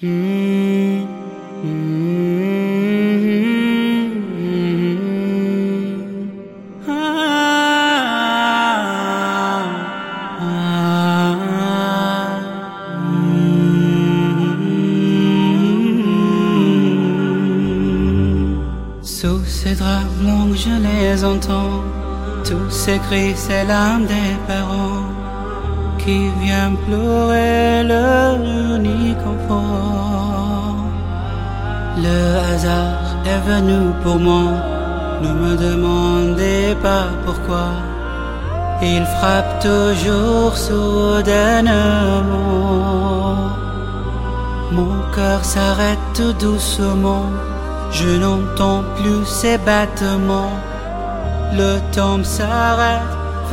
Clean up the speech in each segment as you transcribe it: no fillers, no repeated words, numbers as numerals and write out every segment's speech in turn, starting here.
Sous ces draps blancs je les entends, tous ces cris, c'est l'âme des parents qui vient pleurer leur unique enfant. Le hasard est venu pour moi, ne me demandez pas pourquoi. Il frappe toujours soudainement. Mon cœur s'arrête tout doucement, je n'entends plus ses battements. Le temps s'arrête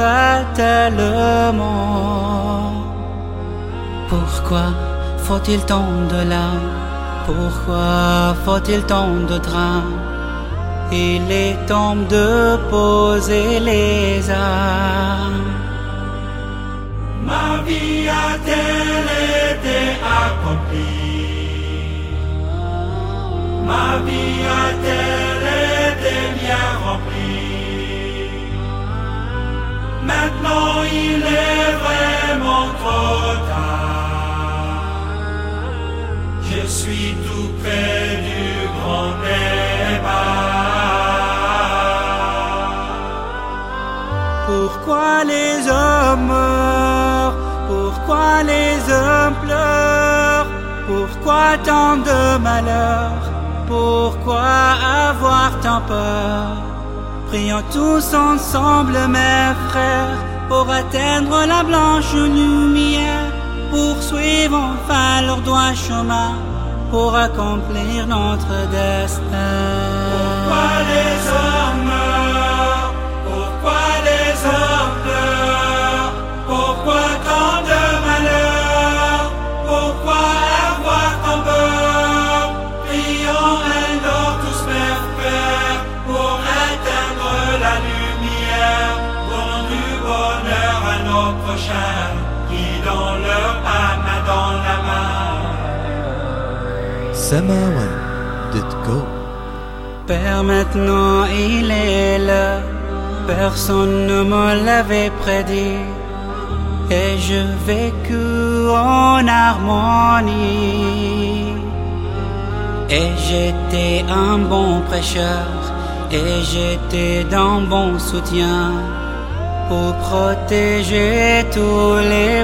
fatalement. Pourquoi faut-il tant de larmes? Pourquoi faut-il tant de drames? Il est temps de poser les armes. Ma vie a-t-elle été accomplie? Ma vie a-t-elle été bien remplie? Maintenant il est vraiment trop tard. Je suis tout près du grand départ. Pourquoi les hommes meurent? Pourquoi les hommes pleurent? Pourquoi tant de malheurs? Pourquoi avoir tant peur? Prions tous ensemble, mes frères, pour atteindre la blanche lumière, poursuivre enfin leur droit chemin, pour accomplir notre destin. Pourquoi les hommes meurent? Pourquoi les hommes pleurent? Pourquoi tant de malheurs? Pourquoi avoir tant peur? Prions alors tous, mes frères, pour atteindre la lumière, donnons du bonheur à nos prochains, guidons leur pas main dans la main. Samawan.go. Père, maintenant il est là, personne ne me l'avait prédit, et je vécu en harmonie. Et j'étais un bon prêcheur, et j'étais d'un bon soutien, pour protéger tous les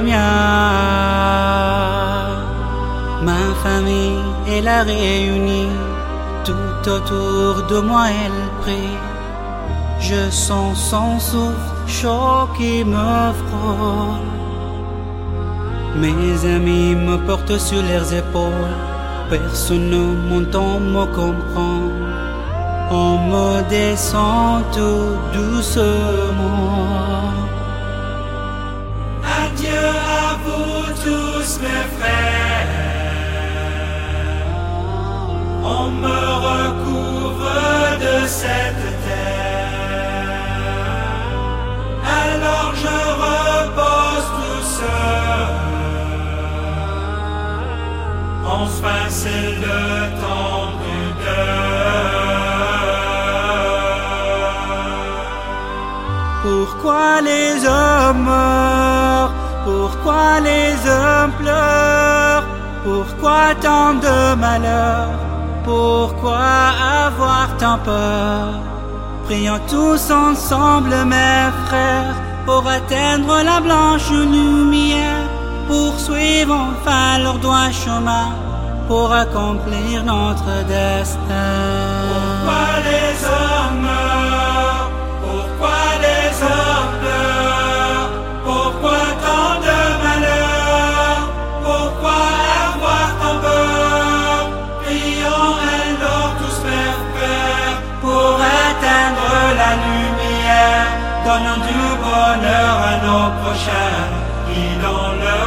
miens. Ma famille, elle a réuni, tout autour de moi elle prie. Je sens son souffle chaud qui me frôle. Mes amis me portent sur leurs épaules, personne ne m'entend me comprendre. On me descend tout doucement. Adieu à vous tous, mes frères. On me recouvre de cette terre. Alors je repose tout seul. Enfin c'est le temps du deuil. Pourquoi les hommes meurent? Pourquoi les hommes pleurent? Pourquoi tant de malheurs? Pourquoi avoir tant peur? Prions tous ensemble, mes frères, pour atteindre la blanche lumière, poursuivre enfin leur droit chemin, pour accomplir notre destin. Pourquoi les hommes meurent? Pourquoi les hommes pleurent? Pourquoi tant de malheurs? Pourquoi avoir tant peur? Prions alors tous, mes frères, pour atteindre la lumière, donnons du bonheur à nos prochains, guidons leur